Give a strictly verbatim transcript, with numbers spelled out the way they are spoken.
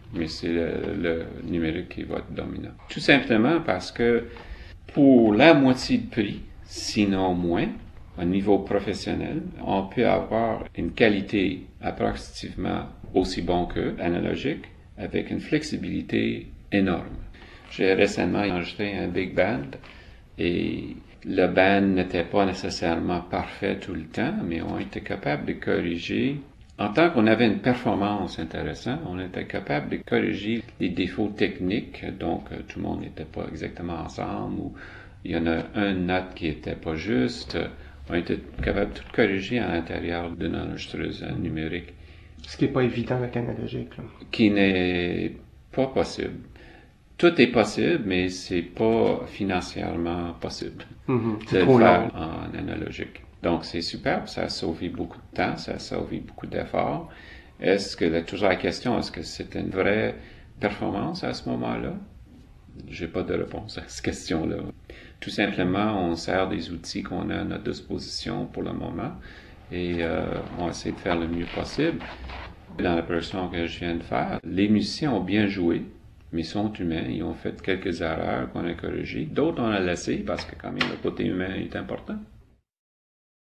mais c'est le, le numérique qui va être dominant. Tout simplement parce que pour la moitié de prix, sinon moins, au niveau professionnel, on peut avoir une qualité approximativement aussi bon que analogique, avec une flexibilité énorme. J'ai récemment enregistré un big band et le band n'était pas nécessairement parfait tout le temps, mais on était capable de corriger. En tant qu'on avait une performance intéressante, on était capable de corriger les défauts techniques, donc tout le monde n'était pas exactement ensemble, ou il y en a une note qui était pas juste. On était capable de tout corriger à l'intérieur d'une enregistreuse numérique. Ce qui n'est pas évident avec analogique. Là. Qui n'est pas possible. Tout est possible, mais c'est pas financièrement possible Mm-hmm. de le trop faire long. en analogique. Donc c'est superbe, ça a sauvé beaucoup de temps, ça a sauvé beaucoup d'efforts. Est-ce que là, toujours la question, est-ce que c'est une vraie performance à ce moment-là? J'ai pas de réponse à cette question-là. Tout simplement, on sert des outils qu'on a à notre disposition pour le moment et euh, on essaie de faire le mieux possible. Dans la production que je viens de faire, les musiciens ont bien joué, mais ils sont humains, ils ont fait quelques erreurs qu'on a corrigées. D'autres, on a laissé parce que quand même le côté humain est important.